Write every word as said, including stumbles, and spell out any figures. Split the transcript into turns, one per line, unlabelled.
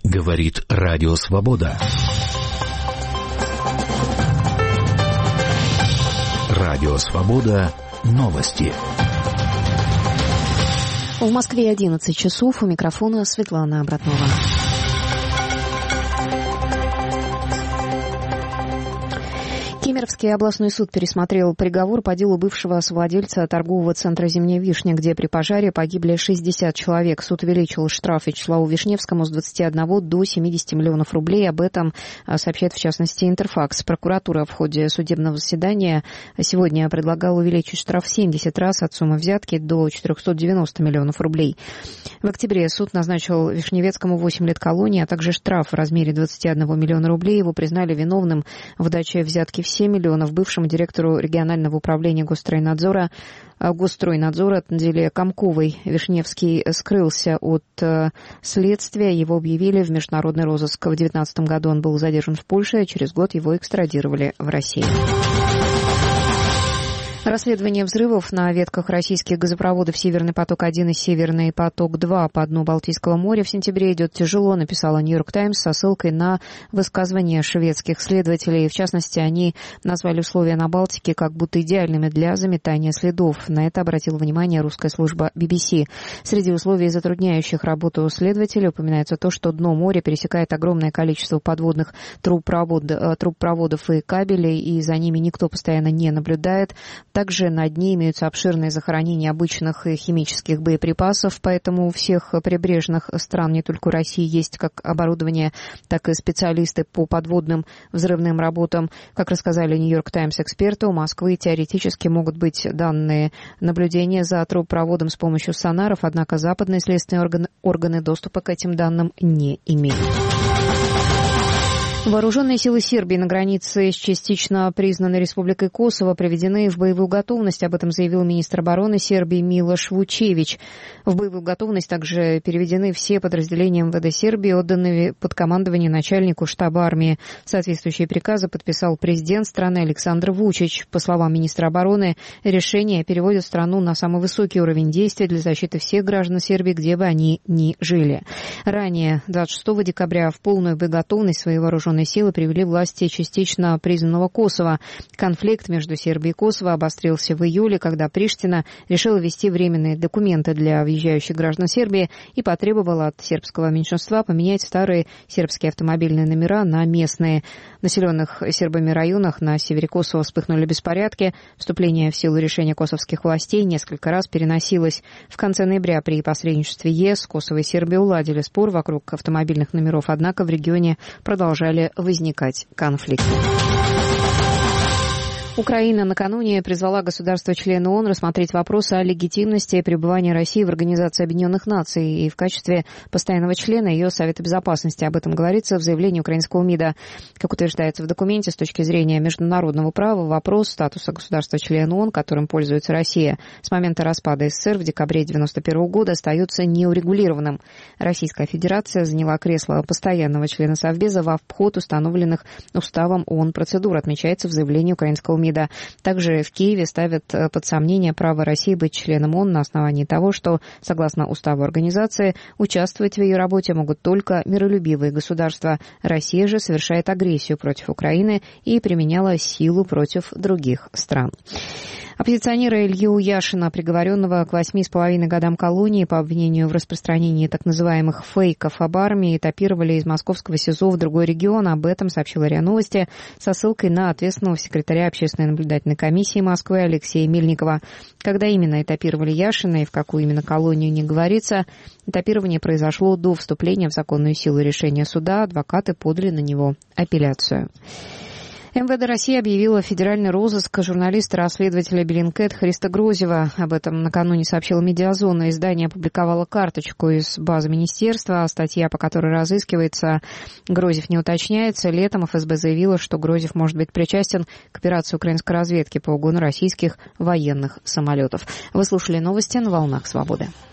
Говорит Радио Свобода. Радио Свобода. Новости.
В Москве одиннадцать часов. У микрофона Светлана Обратнова. Кемеровский областной суд пересмотрел приговор по делу бывшего совладельца торгового центра «Зимняя вишня», где при пожаре погибли шестьдесят человек. Суд увеличил штраф Вячеславу Вишневскому с двадцати одного до семидесяти миллионов рублей. Об этом сообщает, в частности, Интерфакс. Прокуратура в ходе судебного заседания сегодня предлагала увеличить штраф в семьдесят раз от суммы взятки до четырехсот девяноста миллионов рублей. В октябре суд назначил Вишневецкому восемь лет колонии, а также штраф в размере двадцати одного миллиона рублей. Его признали виновным в даче взятки в семь миллионов бывшему директору регионального управления Госстройнадзора Госстройнадзора Танзиле Комковой. Вишневский скрылся от э, следствия. Его объявили в международный розыск. В две тысячи девятнадцатом году он был задержан в Польше, а через год его экстрадировали в Россию. Расследование взрывов на ветках российских газопроводов «Северный поток-один» и «Северный поток-два» по дну Балтийского моря в сентябре идет тяжело, написала «Нью-Йорк Таймс» со ссылкой на высказывания шведских следователей. В частности, они назвали условия на Балтике как будто идеальными для заметания следов. На это обратила внимание русская служба би би си. Среди условий, затрудняющих работу следователей, упоминается то, что дно моря пересекает огромное количество подводных трубопроводов, трубопроводов и кабелей, и за ними никто постоянно не наблюдает. Также на дне имеются обширные захоронения обычных и химических боеприпасов, поэтому у всех прибрежных стран, не только у России, есть как оборудование, так и специалисты по подводным взрывным работам. Как рассказали «Нью-Йорк Таймс» эксперты, у Москвы теоретически могут быть данные наблюдения за трубопроводом с помощью сонаров, однако западные следственные органы, органы доступа к этим данным не имеют. Вооруженные силы Сербии на границе с частично признанной Республикой Косово приведены в боевую готовность. Об этом заявил министр обороны Сербии Милош Вучевич. В боевую готовность также переведены все подразделения эм вэ дэ Сербии, отданные под командование начальнику штаба армии. Соответствующие приказы подписал президент страны Александр Вучич. По словам министра обороны, решение переводит страну на самый высокий уровень действий для защиты всех граждан Сербии, где бы они ни жили. Ранее, двадцать шестого декабря, в полную боеготовность свои вооруженные силы привели власти частично признанного Косово. Конфликт между Сербией и Косово обострился в июле, когда Приштина решила ввести временные документы для въезжающих граждан Сербии и потребовала от сербского меньшинства поменять старые сербские автомобильные номера на местные. В населенных сербами районах на севере Косово вспыхнули беспорядки. Вступление в силу решения косовских властей несколько раз переносилось. В конце ноября при посредничестве ЕС Косово и Сербия уладили спор вокруг автомобильных номеров, однако в регионе продолжали возникать конфликты. Украина накануне призвала государства-члены ООН рассмотреть вопрос о легитимности пребывания России в Организации Объединенных Наций и в качестве постоянного члена ее Совета Безопасности. Об этом говорится в заявлении украинского МИДа. Как утверждается в документе, с точки зрения международного права, вопрос статуса государства-члена ООН, которым пользуется Россия, с момента распада СССР в декабре девяносто первого года остается неурегулированным. Российская Федерация заняла кресло постоянного члена Совбеза в обход установленных уставом ООН процедур, отмечается в заявлении украинского МИДа. Также в Киеве ставят под сомнение право России быть членом ООН на основании того, что, согласно уставу организации, участвовать в ее работе могут только миролюбивые государства. Россия же совершает агрессию против Украины и применяла силу против других стран. Оппозиционера Илью Яшина, приговоренного к восьми с половиной годам колонии по обвинению в распространении так называемых фейков об армии, этапировали из московского СИЗО в другой регион. Об этом сообщила РИА Новости со ссылкой на ответственного секретаря Общественной наблюдательной комиссии Москвы Алексея Мельникова. Когда именно этапировали Яшина и в какую именно колонию, не говорится. Этапирование произошло до вступления в законную силу решения суда. Адвокаты подали на него апелляцию. эм вэ дэ России объявила федеральный розыск журналиста-расследователя Bellingcat Христа Грозева. Об этом накануне сообщила «Медиазона». Издание опубликовало карточку из базы министерства. Статья, по которой разыскивается Грозев, не уточняется. Летом эф эс бэ заявила, что Грозев может быть причастен к операции украинской разведки по угону российских военных самолетов. Вы слушали новости на «Волнах Свободы».